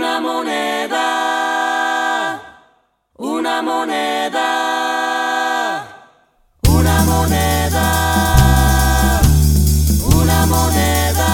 Una moneda, una moneda, una moneda, una moneda.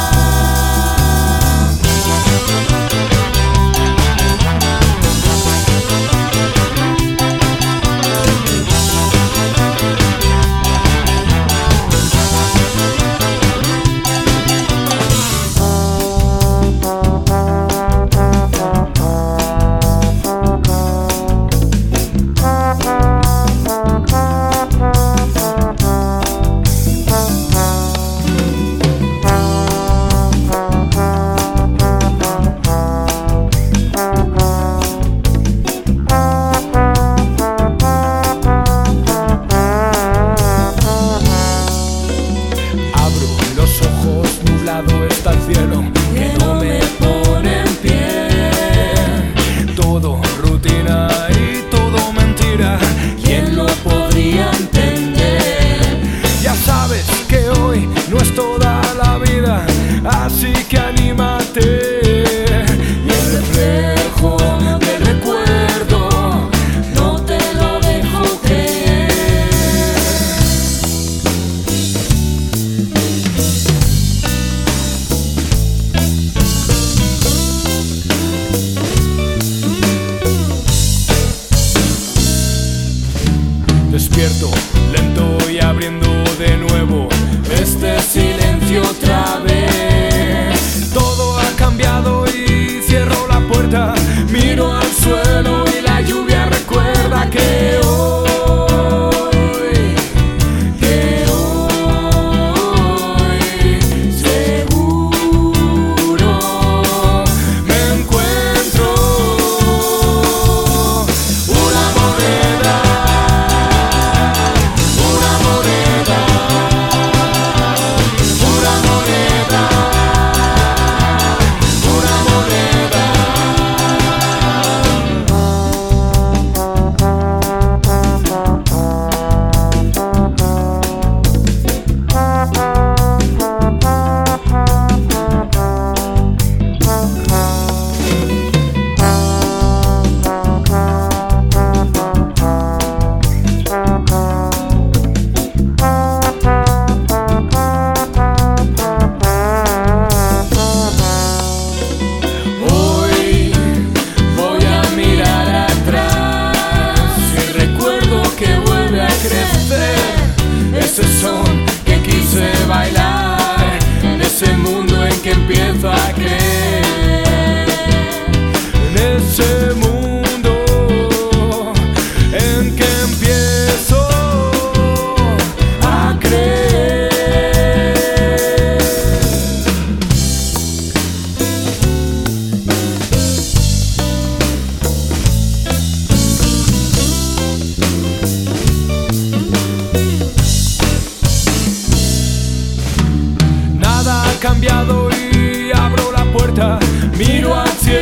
Está el cielo que no me pone en pie. Todo rutina y todo mentira. ¿Quién lo podría entender? Ya sabes que hoy no es toda la vida, así que anímate. Y el reflejo del recuerdo no te lo dejo creer. Despierto, lento y abriendo de nuevo este silencio otra vez. Todo ha cambiado y cierro la puerta. Miro al suelo y la lluvia recuerda que hoy seguro me encuentro una moneda. Ese son que quise bailar, en ese mundo en que empiezo a creer, en ese mundo en que empiezo a creer. Cambiado y abro la puerta, miro al cielo.